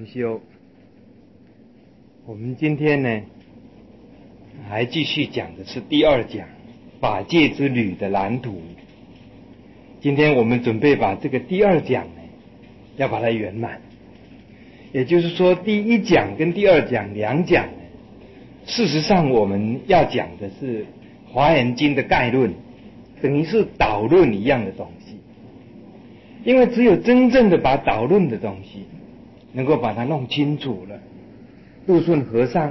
修。我们今天呢，还继续讲的是第二讲法界之旅的蓝图。今天我们准备把这个第二讲呢，要把它圆满。也就是说，第一讲跟第二讲两讲呢，事实上我们要讲的是华严经的概论，等于是导论一样的东西。因为只有真正的把导论的东西能够把它弄清楚了，陆顺和尚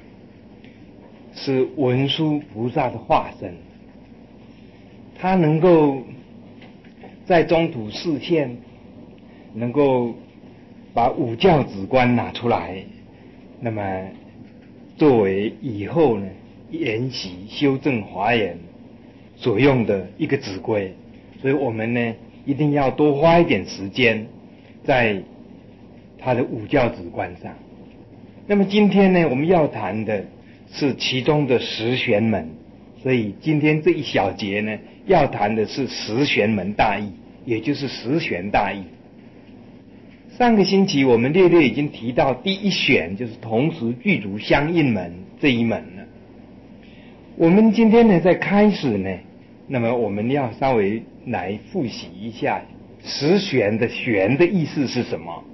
是文殊菩萨的化身，他能够在中土示现，能够把五教止观拿出来，那么作为以后呢研习修正华严所用的一个指规。所以我们呢一定要多花一点时间在他的五教止观上。那么今天呢，我们要谈的是其中的十玄门，所以今天这一小节呢，要谈的是十玄门大义，也就是十玄大义。上个星期我们略略已经提到第一玄，就是同时具足相应门这一门了。我们今天呢，在开始呢，那么我们要稍微来复习一下十玄的玄的意思是什么。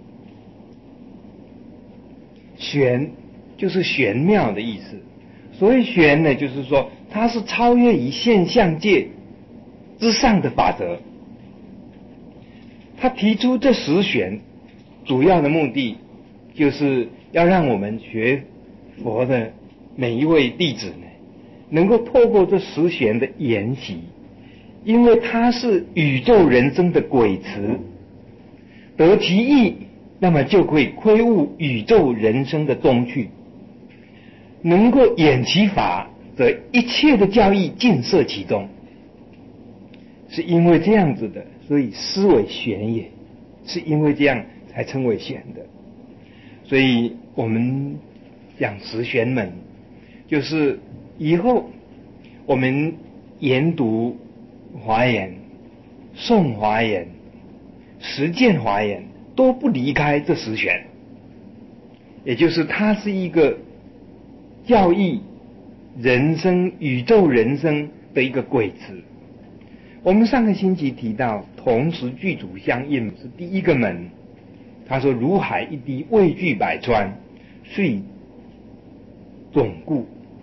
玄就是玄妙的意思，所谓玄呢，就是说它是超越于现象界之上的法则。他提出这十玄主要的目的，就是要让我们学佛的每一位弟子呢，能够透过这十玄的研习，因为它是宇宙人生的轨词，得其意，那么就会窥悟宇宙人生的中趣，能够演其法，则一切的教义尽摄其中。是因为这样子的，所以思为玄也，是因为这样才称为玄的。所以我们讲十玄门，就是以后我们研读华严、诵华严、实践华严，都不离开这十玄，也就是它是一个教义人生、宇宙人生的一个轨词。我们上个星期提到同时具足相应是第一个门，他说如海一滴未具百川，遂总固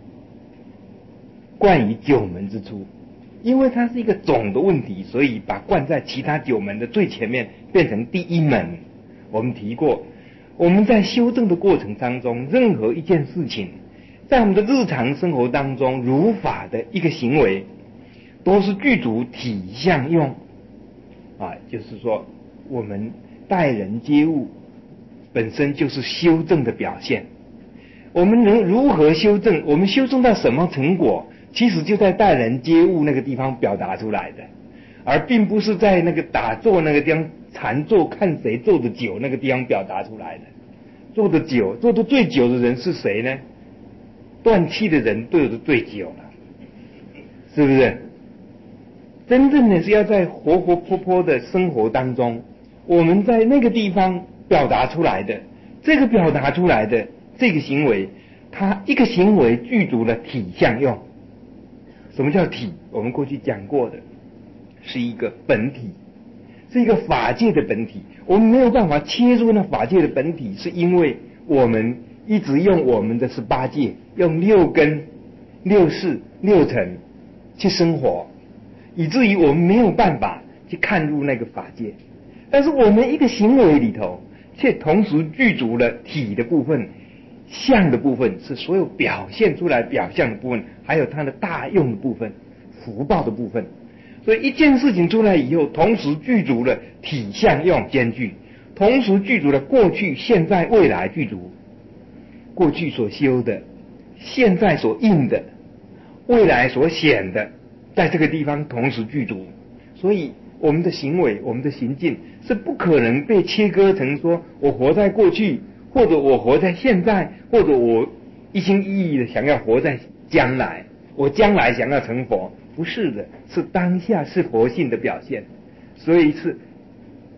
冠于九门之初。因为它是一个总的问题，所以把冠在其他九门的最前面变成第一门。我们提过，我们在修正的过程当中，任何一件事情在我们的日常生活当中，如法的一个行为都是具足体相用就是说我们待人接物本身就是修正的表现。我们能如何修正，我们修正到什么成果，其实就在待人接物那个地方表达出来的，而并不是在那个打坐那个地方禅坐看谁坐得久那个地方表达出来的。坐得久，坐得最久的人是谁呢？断气的人坐得最久了，是不是？真正的是要在活活泼泼的生活当中，我们在那个地方表达出来的，这个表达出来的这个行为，它一个行为具足了体相用。什么叫体？我们过去讲过的，是一个本体，是一个法界的本体。我们没有办法切入那法界的本体，是因为我们一直用我们的18界，用六根、六识、六尘去生活，以至于我们没有办法去看入那个法界。但是我们一个行为里头，却同时具足了体的部分、相的部分，是所有表现出来表象的部分，还有它的大用的部分、福报的部分。所以一件事情出来以后，同时具足了体相用兼具，同时具足了过去、现在、未来具足。过去所修的，现在所应的，未来所显的，在这个地方同时具足。所以我们的行为、我们的行径是不可能被切割成说我活在过去，或者我活在现在，或者我一心一意的想要活在将来，我将来想要成佛。不是的，是当下是佛性的表现。所以是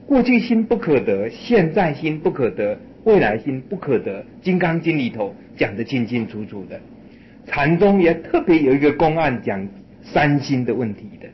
过去心不可得，现在心不可得，未来心不可得。金刚经里头讲得清清楚楚的。禅宗也特别有一个公案讲三心的问题的。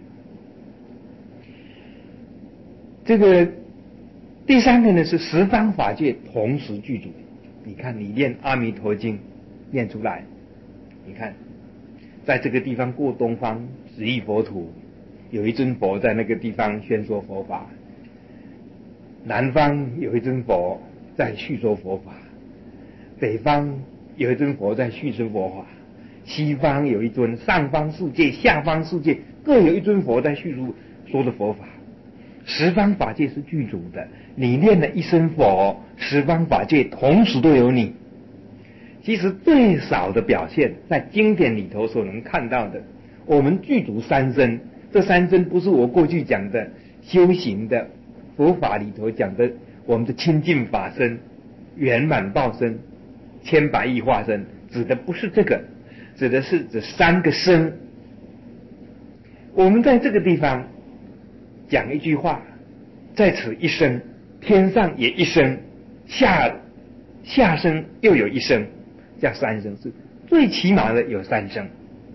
这个第三个呢是十方法界同时具足。你看你念阿弥陀经念出来，你看在这个地方过东方十亿佛土，有一尊佛在那个地方宣说佛法，南方有一尊佛在叙说佛法，北方有一尊佛在叙说佛法，西方有一尊，上方世界下方世界各有一尊佛在叙述说的佛法。十方法界是具足的，你念了一声佛，十方法界同时都有你。其实最少的表现在经典里头所能看到的，我们具足三身，这三身不是我过去讲的修行的佛法里头讲的我们的清净法身、圆满报身、千百亿化身，指的不是这个，指的是这三个身。我们在这个地方讲一句话，在此一生，天上也一生，下生又有一生，叫三生，是最起码的有三生。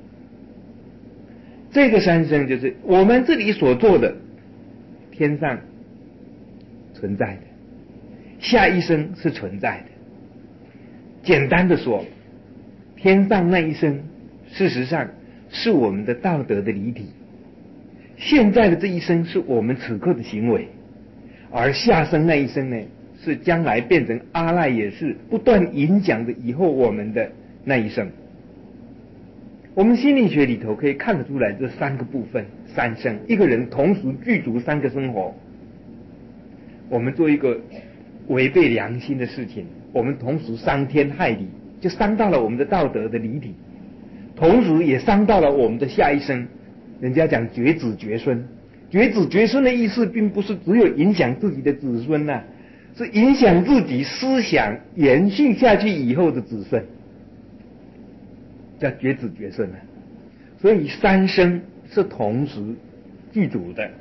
这个三生就是我们这里所做的，天上存在的，下一生是存在的。简单的说，天上那一生事实上是我们的道德的离体，现在的这一生是我们此刻的行为，而下生那一生呢，是将来变成阿赖耶识不断影响的以后我们的那一生。我们心理学里头可以看得出来这三个部分，三生，一个人同时具足三个生活。我们做一个违背良心的事情，我们同时伤天害理，就伤到了我们的道德的离体，同时也伤到了我们的下一生。人家讲绝子绝孙，绝子绝孙的意思并不是只有影响自己的子孙啊，是影响自己思想延续下去以后的子孙，叫绝子绝孙啊。所以三生是同时具足的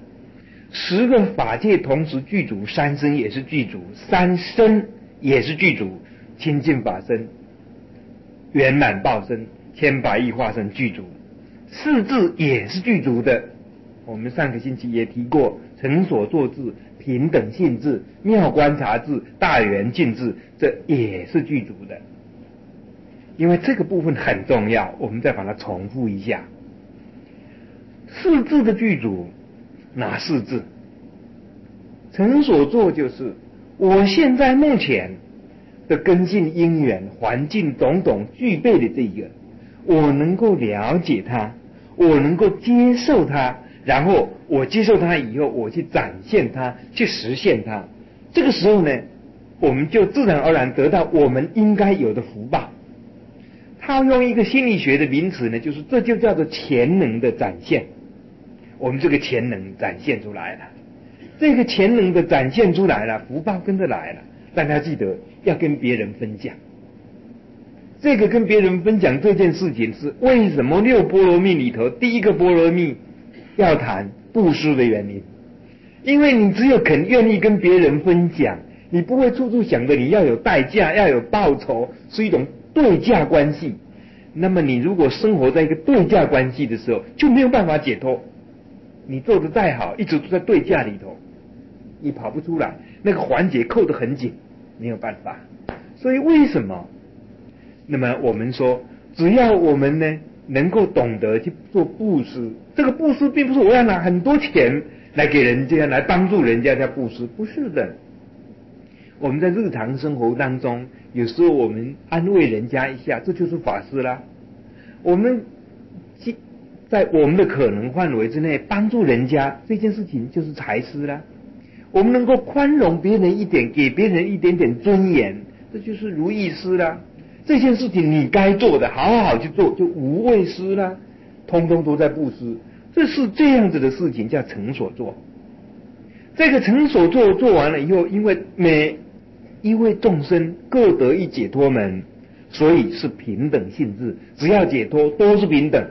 ，10个法界同时具足，三生也是具足，三生也是具足，清净法身、圆满报身、千百亿化身具足，四智也是具足的。我们上个星期也提过，成所作智、平等性智、妙观察智、大圆镜智，这也是具足的。因为这个部分很重要，我们再把它重复一下。四智的具足，哪四智？成所作就是我现在目前的根性因缘环境种种具备的这一个，我能够了解它，我能够接受它，然后我接受它以后，我去展现它，去实现它。这个时候呢，我们就自然而然得到我们应该有的福报。套用一个心理学的名词呢，就是这就叫做潜能的展现。我们这个潜能展现出来了，这个潜能的展现出来了，福报跟着来了。大家记得要跟别人分享。这个跟别人分享这件事情是为什么6波罗蜜里头第一个波罗蜜要谈布施的原因。因为你只有愿意跟别人分享，你不会处处想着你要有代价，要有报酬，是一种对价关系。那么你如果生活在一个对价关系的时候，就没有办法解脱。你做得再好，一直都在对价里头，你跑不出来，那个环节扣得很紧，没有办法。所以为什么？那么我们说，只要我们呢能够懂得去做布施，这个布施并不是我要拿很多钱来给人家，来帮助人家叫布施，不是的。我们在日常生活当中，有时候我们安慰人家一下，这就是法施啦。我们在我们的可能范围之内帮助人家，这件事情就是财施啦。我们能够宽容别人一点，给别人一点点尊严，这就是如意施啦。这件事情你该做的，好好去做，就无畏施啦，通通都在布施。这是这样子的事情，叫成所作。这个成所作做完了以后，因为每一位众生各得一解脱门，所以是平等性质，只要解脱都是平等，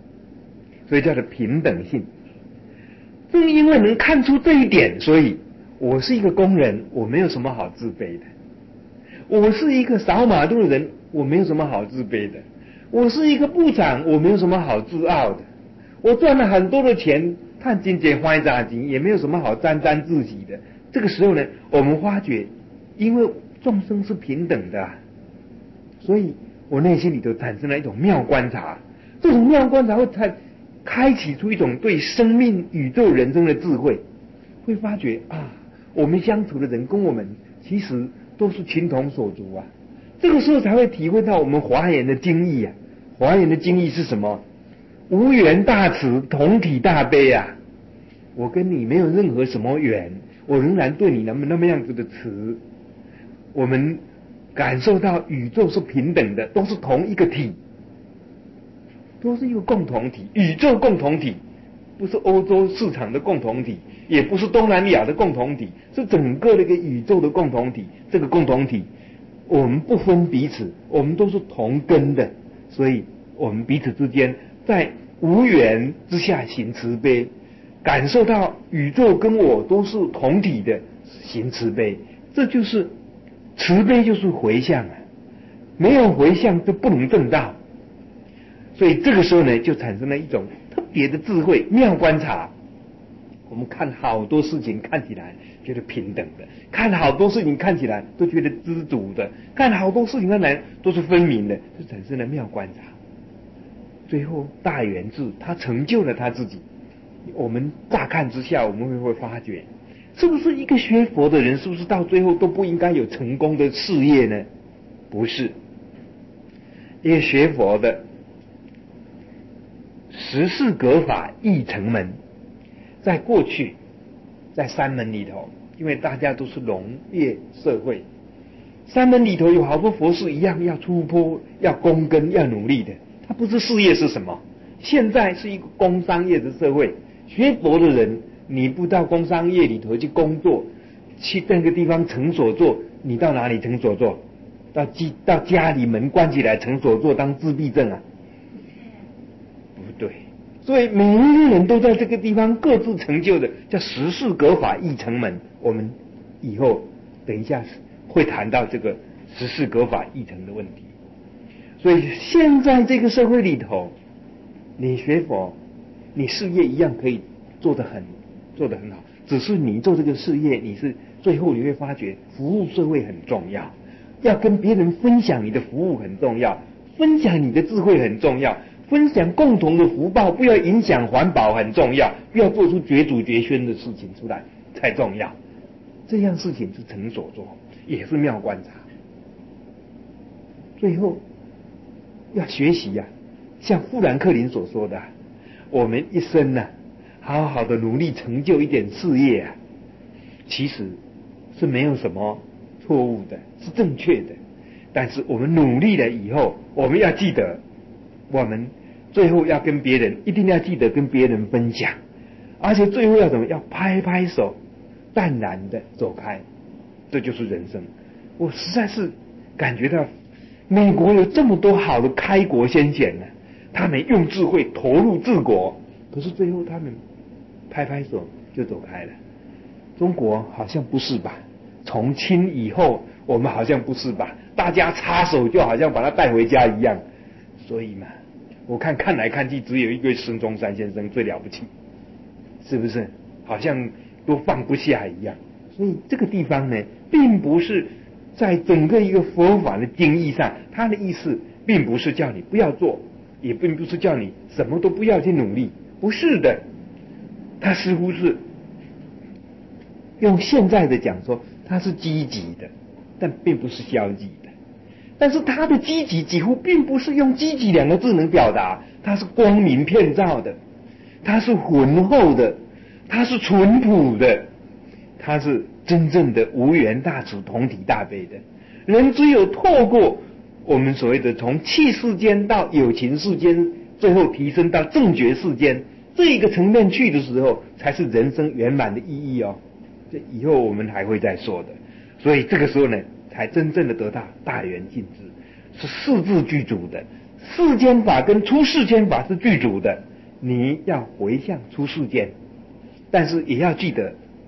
所以叫做平等性。正因为能看出这一点，所以我是一个工人，我没有什么好自卑的；我是一个扫马路的人，我没有什么好自卑的；我是一个部长，我没有什么好自傲的；我赚了很多的钱，探金节花杂金，也没有什么好沾沾自喜的。这个时候呢，我们发觉，因为众生是平等的所以我内心里头产生了一种妙观察。这种妙观察会开启出一种对生命、宇宙、人生的智慧，会发觉我们相处的人跟我们其实都是情同手足这个时候才会体会到我们华严的精义华严的精义是什么？无缘大慈，同体大悲我跟你没有任何什么缘，我仍然对你那么样子的慈。我们感受到宇宙是平等的，都是同一个体，都是一个共同体，宇宙共同体，不是欧洲市场的共同体，也不是东南亚的共同体，是整个的一个宇宙的共同体。这个共同体，我们不分彼此，我们都是同根的，所以我们彼此之间在无缘之下行慈悲，感受到宇宙跟我都是同体的，行慈悲。这就是慈悲，就是回向没有回向就不能证道。所以这个时候呢，就产生了一种特别的智慧妙观察。我们看好多事情看起来觉得平等的，看好多事情看起来都觉得知足的，看好多事情看来都是分明的，就产生了妙观察。最后大圆智他成就了他自己。我们乍看之下，我们会发觉，是不是一个学佛的人，是不是到最后都不应该有成功的事业呢？不是。一个学佛的十事格法义成门，在过去在三门里头，因为大家都是农业社会，三门里头有好多佛事一样要出坡，要躬耕，要努力的。他不知事业是什么。现在是一个工商业的社会，学佛的人你不到工商业里头去工作，去那个地方成所做，你到哪里成所做？到家里门关起来成所做当自闭症不对。所以每一个人都在这个地方各自成就的，叫十事格法义成门。我们以后等一下会谈到这个十事格法义成的问题。所以现在这个社会里头，你学佛，你事业一样可以做得很好，只是你做这个事业，最后你会发觉服务社会很重要，要跟别人分享你的服务很重要，分享你的智慧很重要，分享共同的福报，不要影响环保很重要，不要做出绝祖绝宣的事情出来才重要。这样事情是成所做，也是妙观察。最后要学习像富兰克林所说的，我们一生好好的努力成就一点事业其实是没有什么错误的，是正确的。但是我们努力了以后，我们要记得，我们最后要跟别人，一定要记得跟别人分享，而且最后要怎么？要拍拍手，淡然的走开。这就是人生。我实在是感觉到美国有这么多好的开国先贤他们用智慧投入治国，可是最后他们拍拍手就走开了。中国好像不是吧？从清以后我们好像不是吧？大家插手就好像把他带回家一样。所以嘛，我看来看去只有一个孙中山先生最了不起，是不是？好像都放不下一样。所以这个地方呢，并不是在整个一个佛法的经义上，他的意思并不是叫你不要做，也并不是叫你什么都不要去努力，不是的。他似乎是用现在的讲说，他是积极的，但并不是消极的。但是他的积极几乎并不是用积极两个字能表达，他是光明遍照的，他是浑厚的，他是淳朴的，他是真正的无缘大慈同体大悲的。人只有透过我们所谓的从气世间到有情世间，最后提升到正觉世间这一个层面去的时候，才是人生圆满的意义这以后我们还会再说的。所以这个时候呢，才真正的得到大圆净智，是四字具足的。世间法跟出世间法是具足的，你要回向出世间，但是也要记得，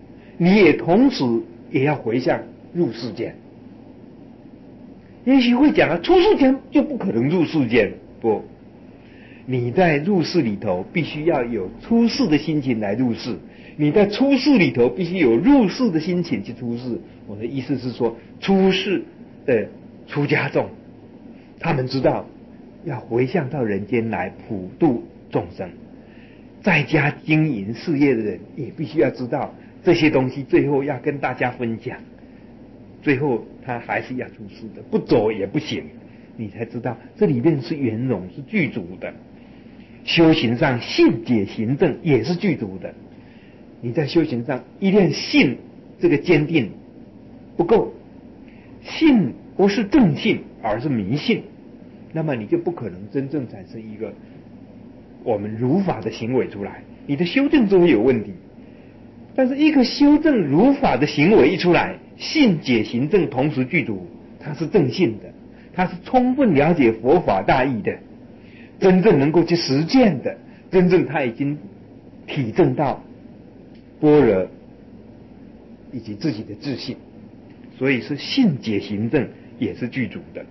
你也同时也要回向入世间。也许会讲啊，出世间就不可能入世间。不，你在入世里头必须要有出世的心情来入世，你在出世里头必须有入世的心情去出世。我的意思是说，出世的出家众，他们知道要回向到人间来普度众生，在家经营事业的人也必须要知道这些东西最后要跟大家分享，最后他还是要出世的，不走也不行，你才知道这里面是圆融，是具足的。修行上信解行证也是具足的。你在修行上一念信这个坚定不够，信不是正信而是迷信，那么你就不可能真正产生一个我们如法的行为出来，你的修正就会有问题。但是一个修正如法的行为一出来，信解行证同时具足，它是正信的，它是充分了解佛法大义的，真正能够去实践的，真正他已经体证到般若以及自己的自信，所以是信解行证也是具足的。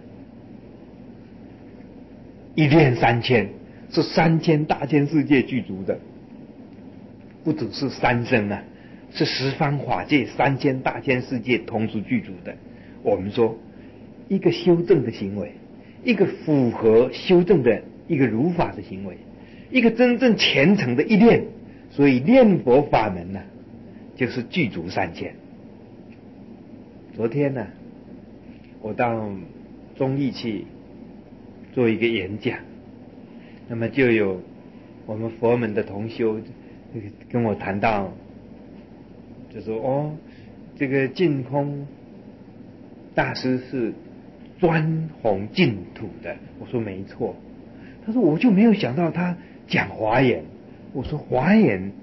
一念三千是3000大千世界具足的，不只是三生啊，是十方法界3000大千世界同时具足的。我们说一个修正的行为，一个符合修正的一个如法的行为，一个真正虔诚的一念，所以念佛法门呢，就是具足3000。昨天呢，我到中义去做一个演讲，那么就有我们佛门的同修跟我谈到，就说这个净空大师是专弘净土的。我说没错。他说我就没有想到他讲华严。我说华严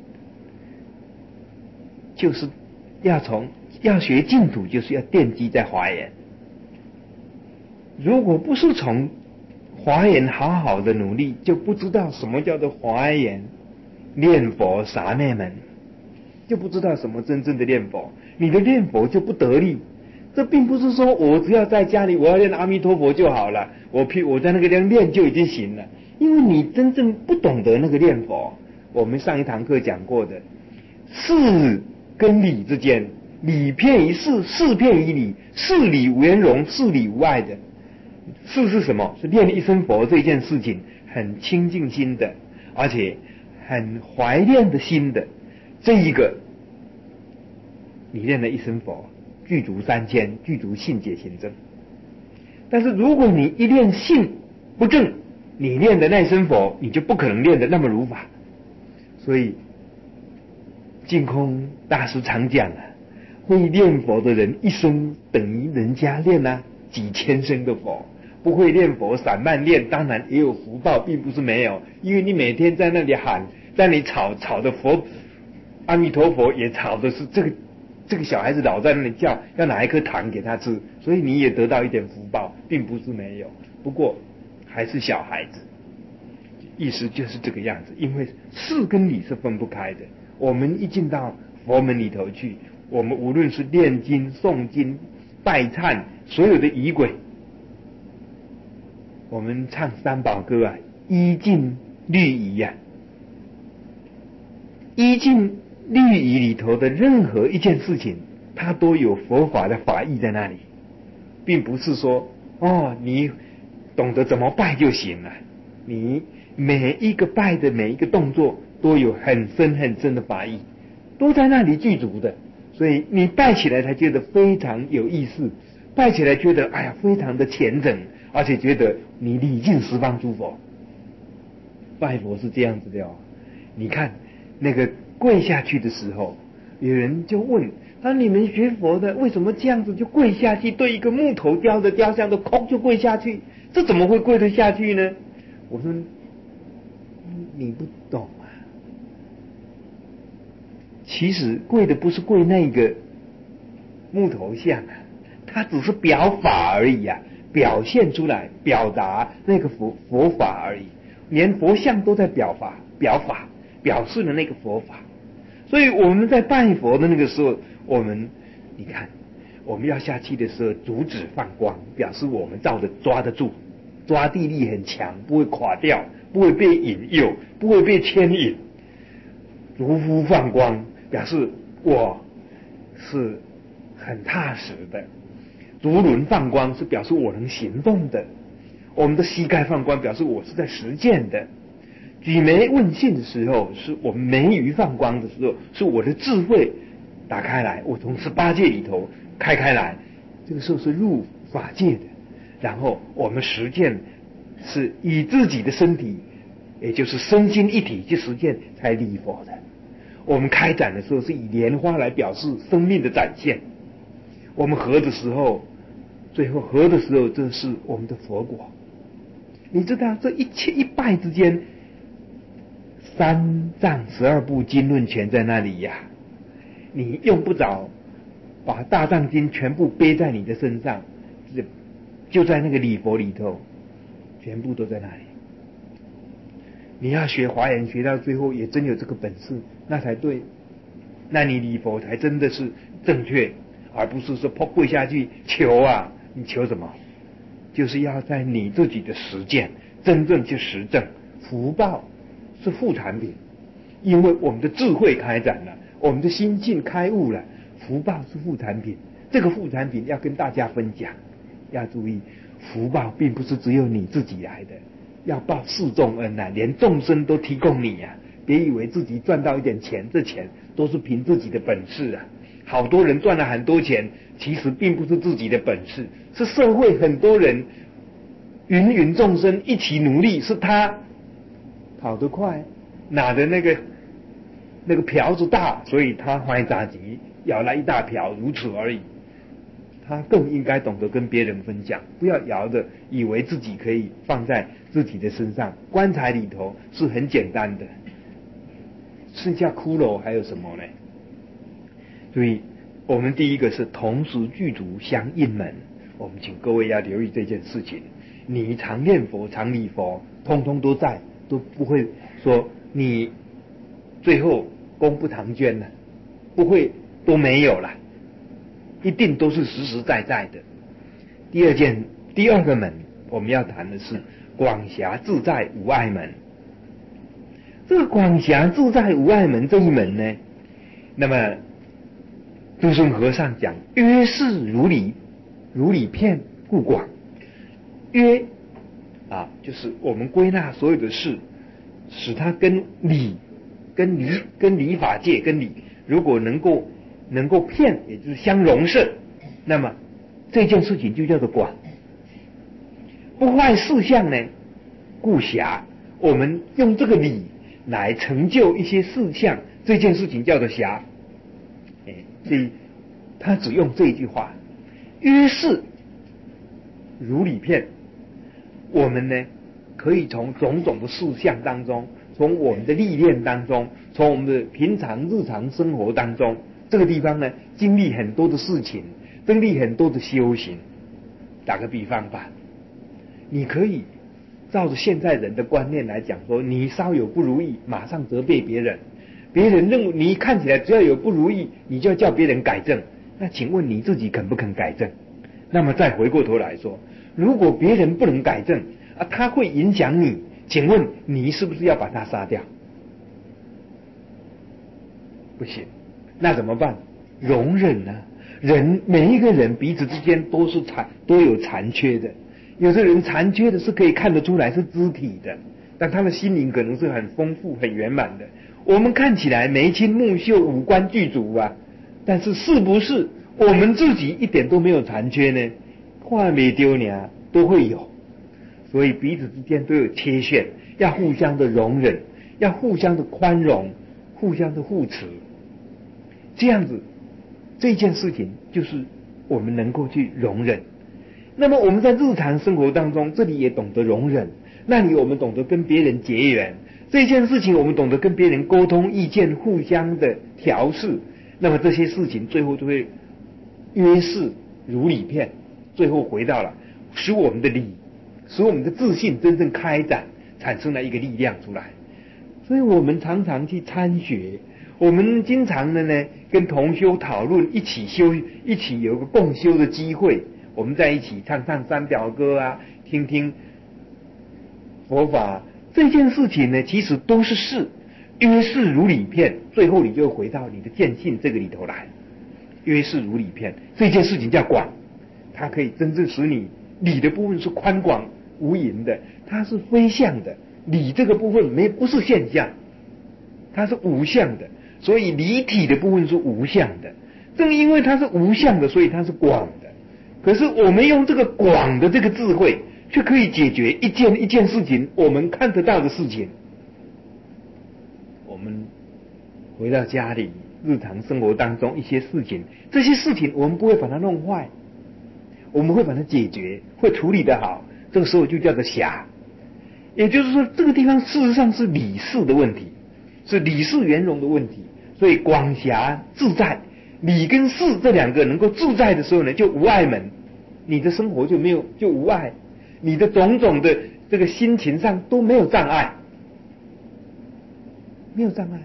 就是要学净土，就是要奠基在华严。如果不是从华严好好的努力，就不知道什么叫做华严念佛三昧门，就不知道什么真正的念佛，你的念佛就不得力。这并不是说我只要在家里我要念阿弥陀佛就好了，我在那个地方念就已经行了，因为你真正不懂得那个念佛。我们上一堂课讲过的，事跟理之间，理片于事，事片于理，事理无圆融，事理无碍的。事是什么？是念一声佛这件事情很清净心的，而且很怀念的心的，这一个你念了一声佛，具足3000，具足信解行证。但是如果你一念信不正，你念的那声佛你就不可能念的那么如法。所以净空大师常讲啊，会念佛的人一生等于人家念几千声的佛。不会念佛散漫念，当然也有福报，并不是没有，因为你每天在那里喊，在你吵的佛阿弥陀佛，也吵的是这个小孩子老在那里叫，要拿一颗糖给他吃，所以你也得到一点福报，并不是没有，不过还是小孩子。意思就是这个样子，因为事跟理是分不开的。我们一进到佛门里头去，我们无论是念经诵经拜忏，所有的仪轨，我们唱三宝歌啊，依净律仪啊，依净律仪里头的任何一件事情，它都有佛法的法义在那里，并不是说你懂得怎么拜就行了。你每一个拜的每一个动作都有很深很深的法义，都在那里具足的，所以你拜起来才觉得非常有意思，拜起来觉得非常的虔诚，而且觉得你礼敬十方诸佛。拜佛是这样子的你看那个跪下去的时候，有人就问你们学佛的为什么这样子就跪下去，对一个木头雕的雕像都空就跪下去，这怎么会跪得下去呢？我说你不懂啊，其实跪的不是跪那个木头像它只是表法而已表现出来表达那个佛法而已，连佛像都在表法表示了那个佛法。所以我们在拜佛的那个时候， 你看，我们要下去的时候，阻止放光，表示我们照着抓得住，抓地力很强，不会垮掉，不会被引诱，不会被牵引。如肤放光，表示我是很踏实的。足轮放光是表示我能行动的。我们的膝盖放光表示我是在实践的。举眉问信的时候，是我们眉宇放光的时候，是我的智慧打开来，我从18界里头开来，这个时候是入法界的。然后我们实践是以自己的身体，也就是身心一体去实践才立佛的。我们开展的时候是以莲花来表示生命的展现。我们合的时候，最后合的时候，这是我们的佛果。你知道这一切一拜之间，3藏12部经论全在那里呀。你用不着把大藏经全部背在你的身上，就在那个礼佛里头，全部都在那里。你要学华严学到最后也真有这个本事，那才对，那你礼佛才真的是正确，而不是说跪下去求啊，你求什么？就是要在你自己的实践真正去实证。福报是副产品，因为我们的智慧开展了，我们的心境开悟了，福报是副产品。这个副产品要跟大家分享。要注意，福报并不是只有你自己来的，要报四众恩啊，连众生都提供你啊。别以为自己赚到一点钱，这钱都是凭自己的本事啊。好多人赚了很多钱，其实并不是自己的本事，是社会很多人芸芸众生一起努力，是他跑得快，拿的那个瓢子大，所以他怀杂集舀来一大瓢，如此而已。他更应该懂得跟别人分享，不要摇着以为自己可以放在自己的身上。棺材里头是很简单的，剩下骷髅还有什么呢？所以我们第一个是同时具足相应门，我们请各位要留意这件事情。你常念佛常礼佛通通都在，都不会说你最后功不唐捐了，不会都没有了，一定都是实实在在的。第二个门我们要谈的是广狭自在无碍门。这个广狭自在无碍门这一门呢，那么诸圣和尚讲约是如理片故广。约啊，就是我们归纳所有的事，使它跟理法界跟理如果能够骗，也就是相容摄，那么这件事情就叫做广。不坏事项呢故狭，我们用这个理来成就一些事项，这件事情叫做狭。所以他只用这一句话，约是如理片。我们呢可以从种种的事项当中，从我们的历练当中，从我们的平常日常生活当中，这个地方呢经历很多的事情，经历很多的修行。打个比方吧，你可以照着现在人的观念来讲说，你稍有不如意马上责备别人，别人认为你看起来只要有不如意你就要叫别人改正，那请问你自己肯不肯改正？那么再回过头来说，如果别人不能改正啊，他会影响你，请问你是不是要把他杀掉？不行，那怎么办？容忍啊！每一个人彼此之间都有残缺的，有的人残缺的是可以看得出来是肢体的，但他的心灵可能是很丰富很圆满的。我们看起来眉清目秀五官具足啊，但是是不是我们自己一点都没有残缺呢？话没丢呢，都会有。所以彼此之间都有缺陷，要互相的容忍，要互相的宽容，互相的护持，这样子这件事情就是我们能够去容忍。那么我们在日常生活当中，这里也懂得容忍，那里我们懂得跟别人结缘，这件事情我们懂得跟别人沟通意见，互相的调试，那么这些事情最后就会约是如理片，最后回到了使我们的理，使我们的自信真正开展，产生了一个力量出来。所以我们常常去参学， 我们经常的呢跟同修讨论，一起修，一起有个共修的机会，我们在一起唱唱三表歌啊，听听佛法，这件事情呢其实都是事，约事如理片，最后你就回到你的见性这个里头来。约事如理片，这件事情叫广，它可以真正使你理的部分是宽广无垠的，它是非相的，理这个部分不是现象，它是无相的，所以理体的部分是无相的。正因为它是无相的，所以它是广的。可是我们用这个广的这个智慧，却可以解决一件事情我们看得到的事情。我们回到家里日常生活当中一些事情，这些事情我们不会把它弄坏，我们会把它解决，会处理得好，这个时候就叫做暇。也就是说，这个地方事实上是理事的问题，是理事圆融的问题。所以广暇自在，理跟事这两个能够自在的时候呢，就无碍门，你的生活就无碍，你的种种的这个心情上都没有障碍，没有障碍。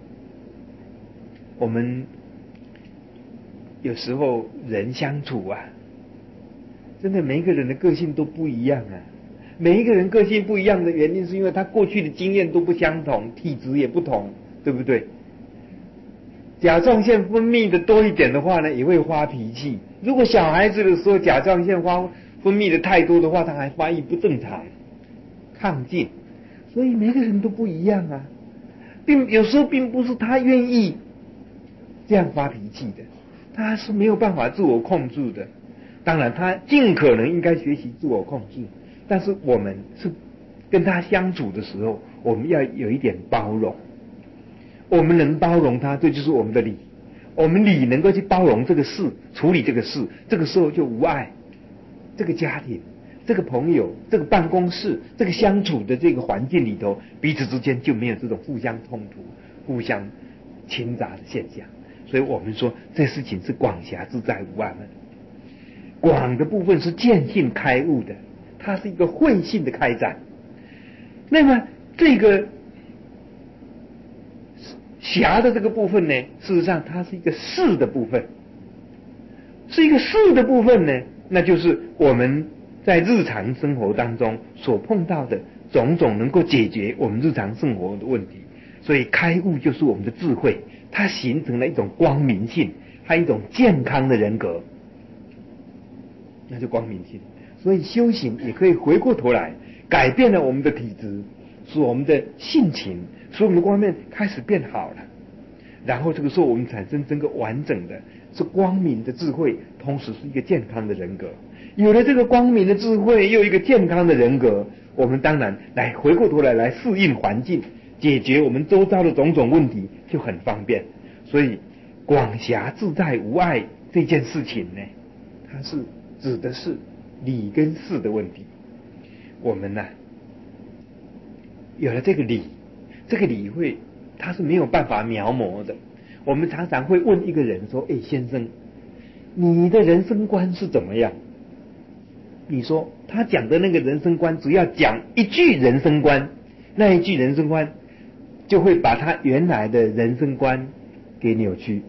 我们有时候人相处啊，真的每一个人的个性都不一样啊。每一个人个性不一样的原因，是因为他过去的经验都不相同，体质也不同，对不对？甲状腺分泌的多一点的话呢，也会发脾气。如果小孩子的时候甲状腺分泌的太多的话，他还发育不正常，亢进。所以每个人都不一样啊，有时候并不是他愿意这样发脾气的，他是没有办法自我控制的。当然他尽可能应该学习自我控制，但是我们是跟他相处的时候，我们要有一点包容。我们能包容他，这就是我们的理。我们理能够去包容这个事，处理这个事，这个时候就无碍。这个家庭，这个朋友，这个办公室，这个相处的这个环境里头，彼此之间就没有这种互相冲突、互相侵杂的现象。所以我们说，这事情是广狭自在无碍门。广的部分是见性开悟的，它是一个慧性的开展。那么这个狭的这个部分呢，事实上它是一个事的部分，是一个事的部分呢，那就是我们在日常生活当中所碰到的种种能够解决我们日常生活的问题。所以开悟就是我们的智慧，它形成了一种光明性，还有一种健康的人格，那就光明性。所以修行也可以回过头来改变了我们的体质，使我们的性情，使我们的观念开始变好了。然后这个时候我们产生整个完整的是光明的智慧，同时是一个健康的人格。有了这个光明的智慧，又一个健康的人格，我们当然来回过头来适应环境，解决我们周遭的种种问题就很方便。所以广狭自在无碍这件事情呢，它是指的是理跟事的问题。我们呢，有了这个理，这个理会它是没有办法描摹的。我们常常会问一个人说：“哎，先生，你的人生观是怎么样？”你说他讲的那个人生观，只要讲一句人生观，那一句人生观就会把他原来的人生观给扭曲。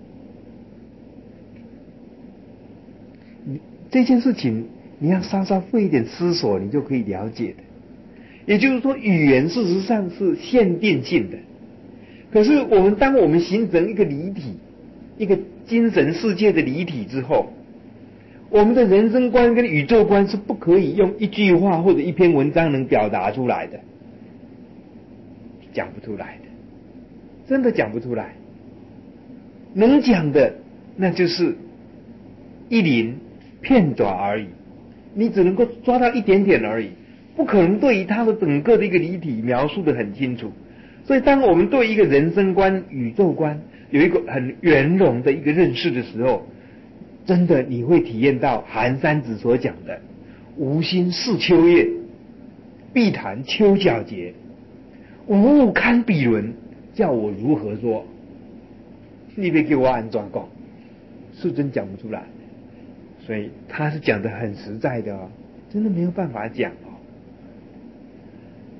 这件事情你要稍稍费一点思索，你就可以了解的。也就是说，语言事实上是限定性的。可是当我们形成一个理体，一个精神世界的理体之后，我们的人生观跟宇宙观是不可以用一句话或者一篇文章能表达出来的，讲不出来的，真的讲不出来。能讲的那就是一鳞片爪而已，你只能够抓到一点点而已，不可能对于它的整个的一个理体描述得很清楚。所以当我们对一个人生观、宇宙观有一个很圆融的一个认识的时候，真的你会体验到寒山子所讲的无心似秋叶，碧潭秋皎洁，无物堪比伦，叫我如何说？你别给我按怎讲，是真讲不出来。所以他是讲的很实在的哦，真的没有办法讲哦。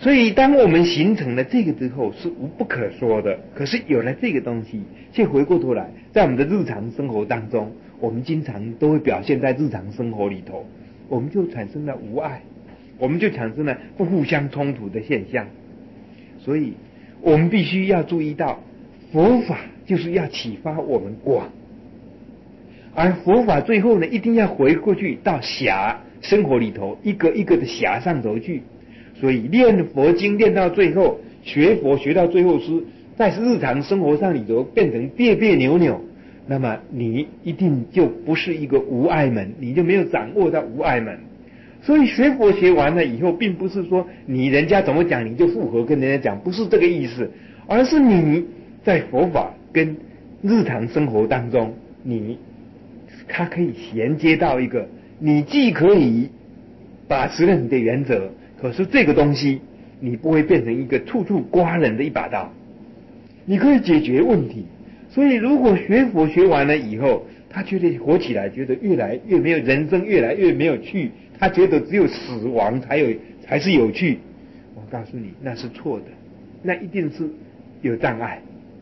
所以当我们形成了这个之后是无不可说的，可是有了这个东西，却回过头来在我们的日常生活当中，我们经常都会表现在日常生活里头，我们就产生了无爱，我们就产生了不互相冲突的现象。所以我们必须要注意到，佛法就是要启发我们广，而佛法最后呢，一定要回过去到狭生活里头，一个一个的狭上头去。所以念佛经念到最后，学佛学到最后是在日常生活上里头变成别别扭扭，那么你一定就不是一个无碍门，你就没有掌握到无碍门。所以学佛学完了以后，并不是说你人家怎么讲你就附和跟人家讲，不是这个意思，而是你在佛法跟日常生活当中，它可以衔接到一个，你既可以把持了你的原则，可是这个东西你不会变成一个处处刮人的一把刀，你可以解决问题。所以如果学佛学完了以后，他觉得活起来觉得越来越没有人生，越来越没有趣，他觉得只有死亡才是有趣，我告诉你那是错的，那一定是有障碍。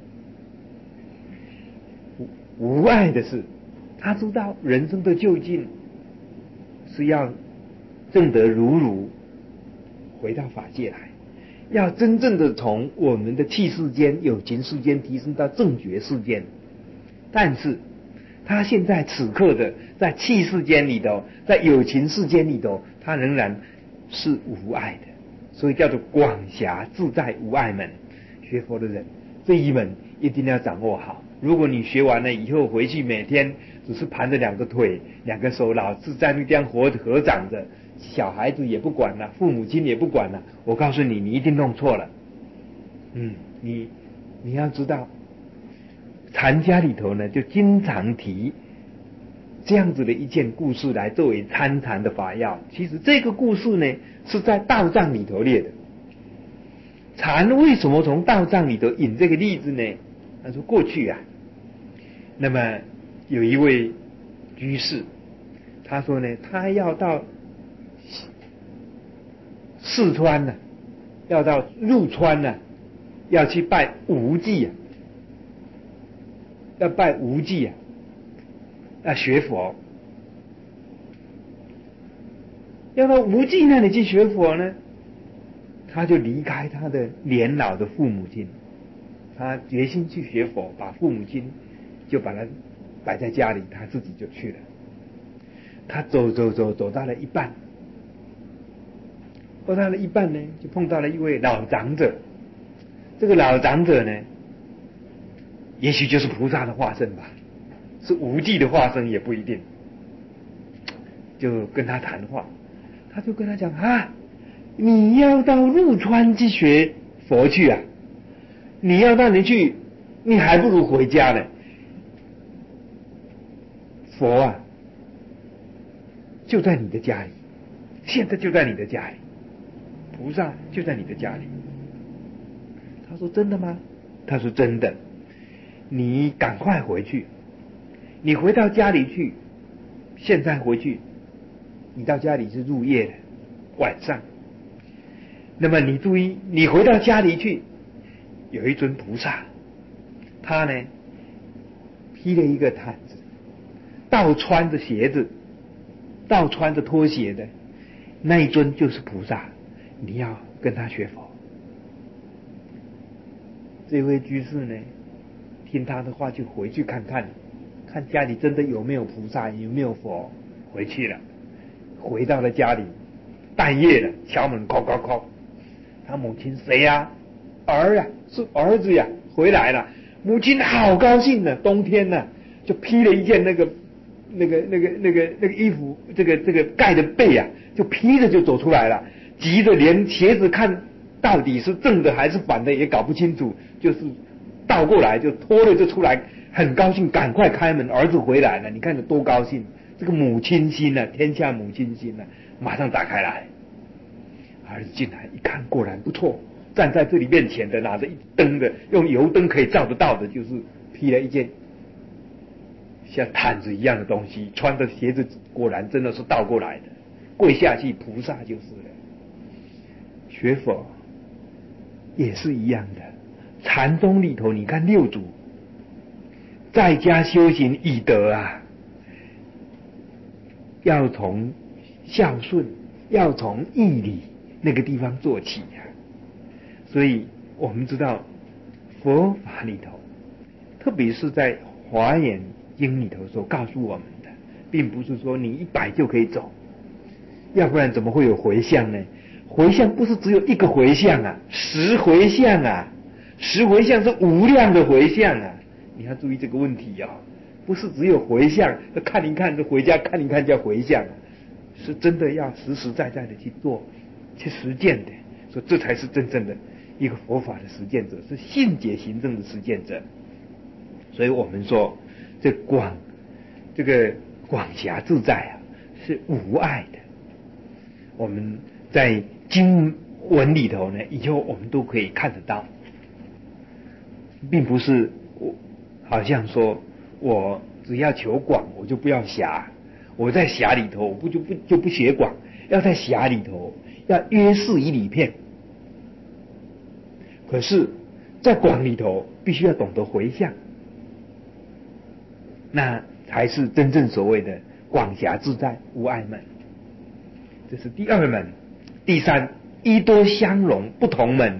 无碍的是他知道人生的究竟是要证得如回到法界来，要真正的从我们的气世间有情世间提升到正觉世间。但是他现在此刻的在气世间里头，在有情世间里头，他仍然是无碍的，所以叫做广狭自在无碍门。学佛的人这一门一定要掌握好。如果你学完了以后回去每天只是盘着两个腿两个手，老是在那边合掌着，小孩子也不管了，父母亲也不管了，我告诉你，你一定弄错了。你要知道，禅家里头呢就经常提这样子的一件故事来作为参禅的法要。其实这个故事呢是在道藏里头列的。禅为什么从道藏里头引这个例子呢？他说过去啊，那么有一位居士，他说呢，他要到四川呢，要到入川呢，要去拜无忌啊，要拜无忌啊，要学佛，要到无忌那里去学佛呢，他就离开他的年老的父母亲，他决心去学佛，把父母亲就把他摆在家里，他自己就去了。他走到了一半，呢，就碰到了一位老长者。这个老长者呢，也许就是菩萨的化身吧，是无忌的化身也不一定。就跟他谈话，他就跟他讲啊，你要到入川去学佛去啊，你要到你去，你还不如回家呢。佛啊就在你的家里，现在就在你的家里，菩萨就在你的家里。他说真的吗？他说真的。你赶快回去，你回到家里去，现在回去，你到家里是入夜的晚上，那么你注意，你回到家里去，有一尊菩萨，他呢披了一个毯子，倒穿着鞋子，倒穿着拖鞋的那一尊就是菩萨，你要跟他学佛。这位居士呢，听他的话就回去看看家里真的有没有菩萨，有没有佛。回去了，回到了家里，半夜了，敲门，叩叩叩。他母亲谁呀？儿呀，是儿子呀，回来了。母亲好高兴呢，冬天呢，就披了一件那个衣服，这个盖的被啊，就披着就走出来了，急着连鞋子看到底是正的还是反的也搞不清楚，就是倒过来就脱了就出来，很高兴，赶快开门，儿子回来了，你看着多高兴。这个母亲心啊，天下母亲心啊，马上打开来，儿子进来一看，果然不错，站在这里面前的拿着一灯的，用油灯可以照得到的，就是披了一件像毯子一样的东西，穿的鞋子果然真的是倒过来的，跪下去，菩萨就是了。学佛也是一样的。禅宗里头，你看六祖在家修行以德啊，要从孝顺，要从义理那个地方做起啊。所以我们知道佛法里头，特别是在华严经里头所告诉我们的，并不是说你100就可以走，要不然怎么会有回向呢？回向不是只有一个回向啊，10回向啊，10回向是无量的回向啊，你要注意这个问题哦，不是只有回向，看一看就回家看一看叫回向，是真的要实实在在的去做，去实践的，所以这才是真正的一个佛法的实践者，是信解行证的实践者。所以我们说这个广狭自在啊，是无碍的。我们在经文里头呢，以后我们都可以看得到，并不是好像说我只要求广，我就不要狭。我在狭里头，我就不学广，要在狭里头要约事以理骗。可是，在广里头，必须要懂得回向，那才是真正所谓的广狭自在无碍门。这是第2门。第3，依多相容不同门。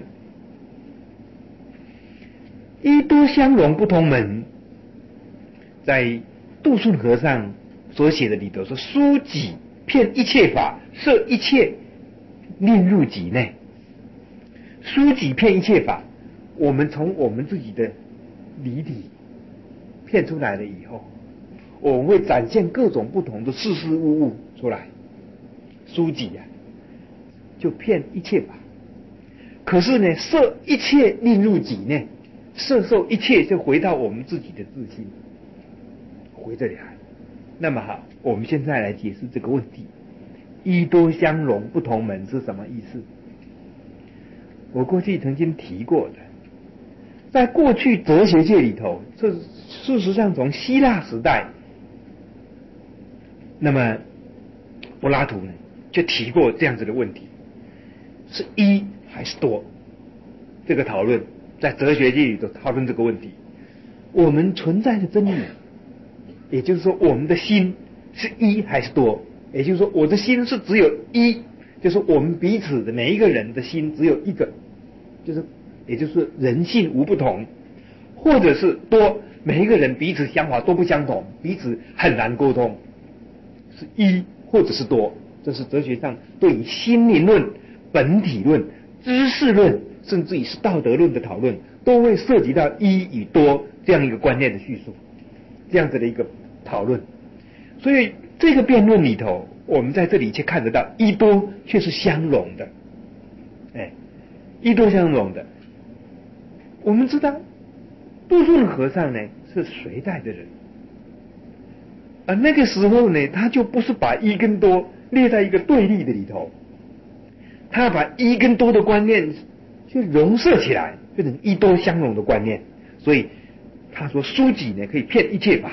依多相容不同门，在杜顺和尚所写的里头说：书己骗一切法，摄一切令入己内。书己骗一切法，我们从我们自己的理体骗出来了以后，我们会展现各种不同的事事物物出来。书己啊，就骗一切法。可是呢，摄一切令入己内，摄受一切就回到我们自己的自心，回这里来。那么好，我们现在来解释这个问题。依多相容不同门是什么意思？我过去曾经提过的，在过去哲学界里头，这事实上从希腊时代，那么柏拉图呢就提过这样子的问题，是一还是多？这个讨论在哲学界里头讨论这个问题。我们存在的真理，也就是说我们的心是一还是多？也就是说我的心是只有一，就是我们彼此的每一个人的心只有一个，也就是人性无不同，或者是多，每一个人彼此想法都不相同，彼此很难沟通，是一或者是多。这是哲学上对于心灵论、本体论、知识论，甚至于是道德论的讨论，都会涉及到一与多这样一个观念的叙述，这样子的一个讨论。所以这个辩论里头，我们在这里却看得到一多却是相容的，一多相容的。我们知道杜顺和尚呢是隋代的人，而那个时候呢，他就不是把一跟多列在一个对立的里头，他把一跟多的观念去融摄起来，变成一多相容的观念。所以他说书己呢可以骗一切法，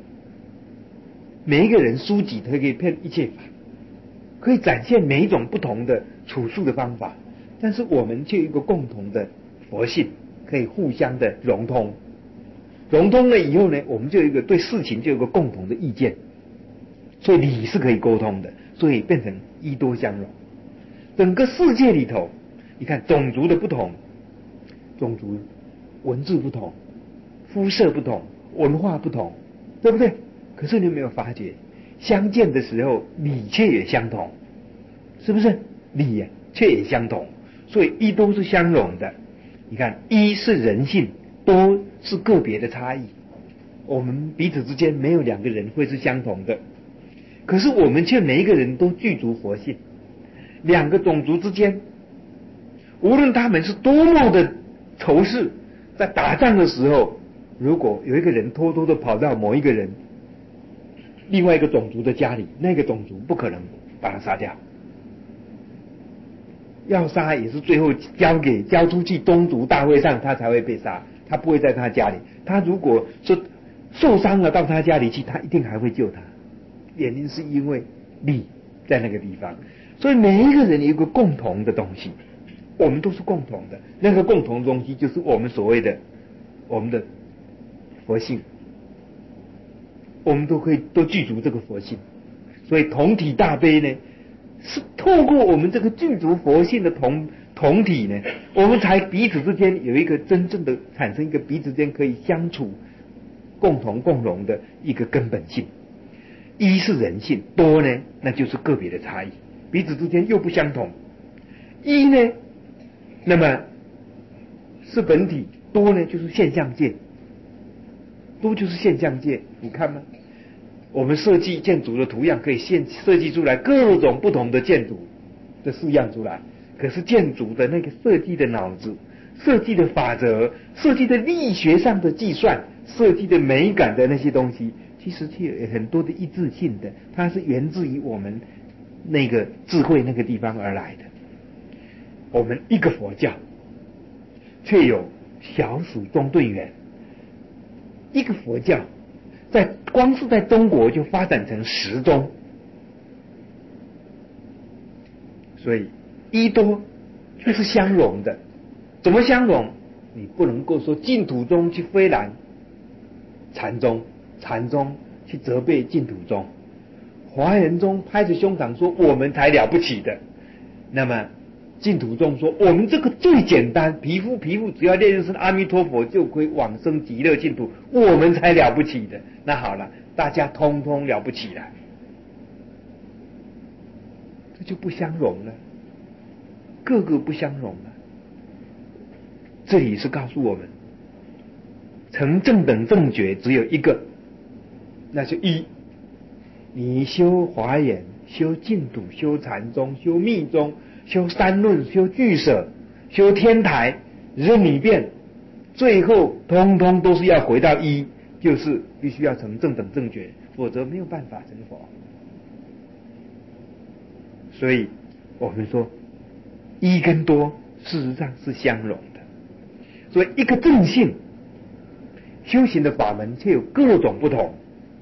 每一个人书己都可以骗一切法，可以展现每一种不同的处事的方法，但是我们却有一个共同的佛性，可以互相的融通。融通了以后呢，我们就有一个对事情就有一个共同的意见，所以理是可以沟通的，所以变成一多相容。整个世界里头，你看种族的不同，种族文字不同，肤色不同，文化不同，对不对？可是你有没有发觉，相见的时候理却也相同，是不是？理却也相同，所以一多是相容的。你看，一是人性，多是个别的差异，我们彼此之间没有2个人会是相同的，可是我们却每一个人都具足佛性。2个种族之间，无论他们是多么的仇视，在打仗的时候，如果有一个人偷偷的跑到某一个人另外一个种族的家里，那个种族不可能把他杀掉，要杀也是最后交出去宗族大会上他才会被杀，他不会在他家里。他如果说受伤了到他家里去，他一定还会救他，原因是因为利在那个地方。所以每一个人有一个共同的东西， 我们都是共同的。那个共同的东西就是我们所谓的我们的佛性，我们都具足这个佛性。所以同体大悲呢，是透过我们这个具足佛性的同体呢，我们才彼此之间有一个真正的产生一个彼此之间可以相处、共同共荣的一个根本性。一是人性，多呢那就是个别的差异，彼此之间又不相同。一呢，那么是本体；多呢就是现象界，多就是现象界。你看吗？我们设计建筑的图样可以设计出来各种不同的建筑的式样出来，可是建筑的那个设计的脑子、设计的法则、设计的力学上的计算、设计的美感的那些东西，其实是有很多的一致性的，它是源自于我们那个智慧那个地方而来的。我们一个佛教却有小属中队员，一个佛教光是在中国就发展成10宗，所以一多却是相容的。怎么相容？你不能够说净土宗去非难禅宗，禅宗去责备净土宗，华严宗拍着胸膛说我们才了不起的，那么净土宗说我们这个最简单，皮肤只要念一声阿弥陀佛就可以往生极乐净土，我们才了不起的。那好了，大家通通了不起了，这就不相容了，个个不相容了。这里是告诉我们，成正等正觉只有一个，那是一。你修华严、修净土、修禅宗、修密宗、修三论、修俱舍、修天台，任你变，最后通通都是要回到一，就是必须要成正等正觉，否则没有办法成佛。所以我们说一跟多事实上是相容的。所以一个正性修行的法门却有各种不同，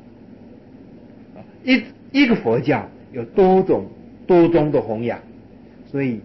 一个佛教有多宗的弘扬。所以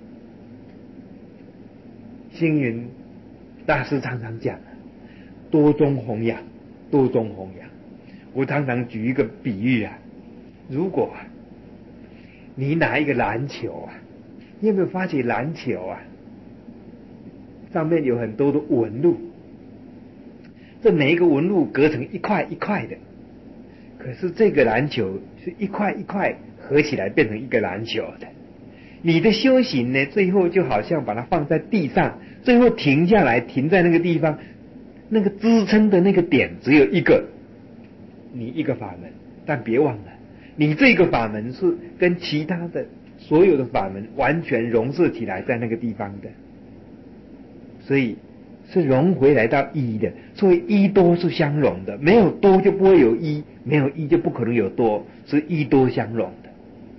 星云大师常常讲多宗弘扬，多宗弘扬。我常常举一个比喻啊，如果你拿一个篮球啊，你有没有发觉篮球啊上面有很多的纹路，这每一个纹路隔成一块一块的，可是这个篮球是一块一块合起来变成一个篮球的。你的修行呢，最后就好像把它放在地上，最后停下来，停在那个地方，那个支撑的那个点只有一个，你一个法门。但别忘了，你这个法门是跟其他的所有的法门完全融合起来在那个地方的，所以是融回来到一的。所以一多是相融的，没有多就不会有一，没有一就不可能有多，是一多相融的。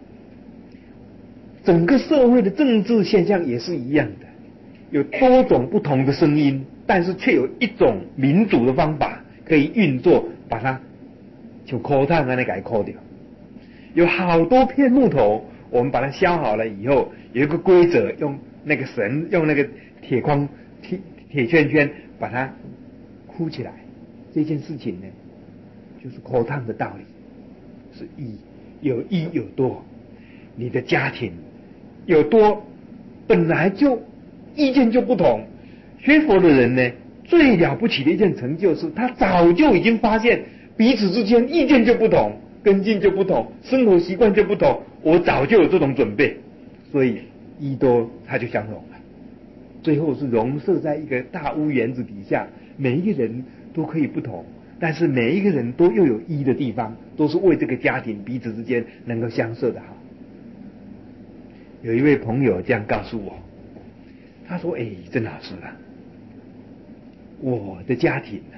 整个社会的政治现象也是一样的，有多种不同的声音，但是却有一种民主的方法可以运作，把它就抠炭那里给抠掉。有好多片木头，我们把它削好了以后，有一个规则，用那个绳，用那个铁圈圈把它箍起来。这件事情呢，就是抠炭的道理，是一有多。你的家庭有多，本来就意见就不同。学佛的人呢，最了不起的一件成就是他早就已经发现彼此之间意见就不同，根基就不同，生活习惯就不同，我早就有这种准备，所以一多它就相融了，最后是融合在一个大屋檐子底下，每一个人都可以不同，但是每一个人都又有一的地方，都是为这个家庭彼此之间能够相摄的好。有一位朋友这样告诉我，他说：“郑老师啊，我的家庭啊，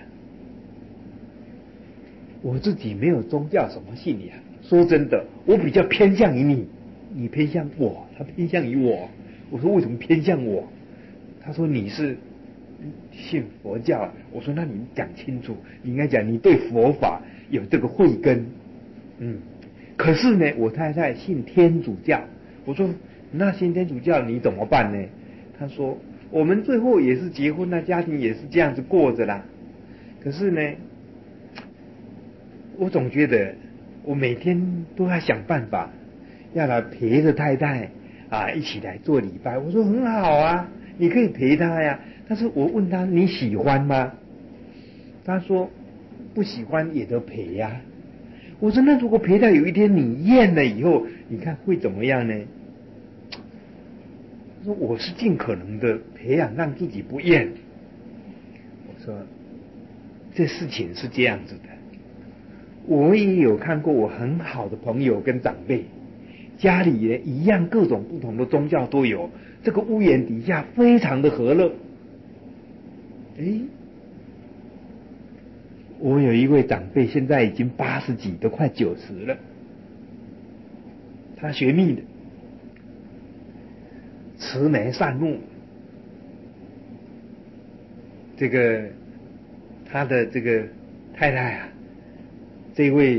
我自己没有宗教什么信仰。说真的，我比较偏向于你，你偏向我，他偏向于我。我说为什么偏向我？他说你是信佛教。我说那你讲清楚，你应该讲你对佛法有这个慧根。可是呢，我太太信天主教。我说那信天主教你怎么办呢？ 他说我们最后也是结婚了，家庭也是这样子过着啦。可是呢，我总觉得我每天都要想办法，要来陪着太太一起来做礼拜。我说很好啊，你可以陪她呀。但是我问他你喜欢吗？他说不喜欢也得陪呀。我说那如果陪到有一天你厌了以后，你看会怎么样呢？他说我是尽可能的培养让自己不厌。我说这事情是这样子的，我也有看过我很好的朋友跟长辈，家里呢一样各种不同的宗教都有，这个屋檐底下非常的和乐。我有一位长辈现在已经80几，都快90了，他学密的，慈眉善目，这个他的这个太太这位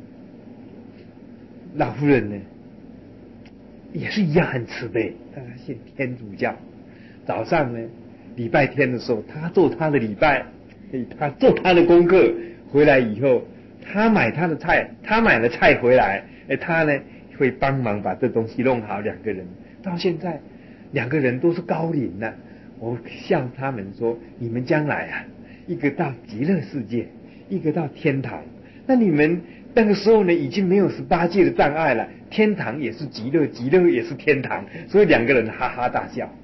老夫人呢，也是一样很慈悲，但他信天主教。早上呢，礼拜天的时候，他做他的礼拜，他做他的功课，回来以后，他买他的菜，他买了菜回来，他呢会帮忙把这东西弄好。两个人到现在，两个人都是高龄了。我向他们说，你们将来一个到极乐世界，一个到天堂。那你们那个时候呢，已经没有18界的障碍了，天堂也是极乐，极乐也是天堂，所以两个人哈哈大笑。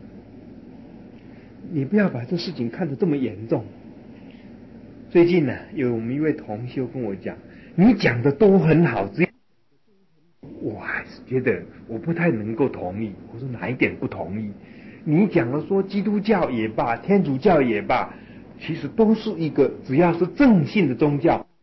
你不要把这事情看得这么严重。最近呢，有我们一位同修跟我讲，你讲的都很好，只有我还是觉得我不太能够同意。我说哪一点不同意？你讲了说基督教也罢，天主教也罢，其实都是一个只要是正信的宗教。